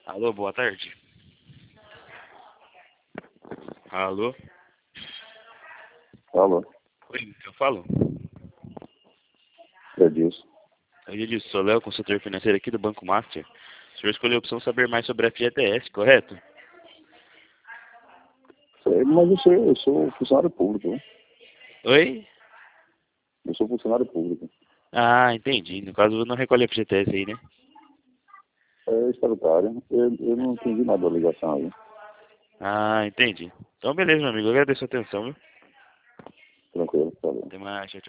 Alô, boa tarde. Alô? Alô, Oi, eu falo? é disso. Eu disse, sou Léo, consultor financeiro aqui do Banco Master. O senhor escolheu a opção saber mais sobre a FGTS, correto? Mas eu sou funcionário público, né? Oi? Eu sou funcionário público. Ah, entendi. No caso, não recolhe a FGTS aí, né? É estatutário. Eu não entendi nada da ligação aí. Ah, entendi. Então, beleza, meu amigo. Eu agradeço a atenção, viu? Tranquilo, tá bom. Até mais, tchau, tchau.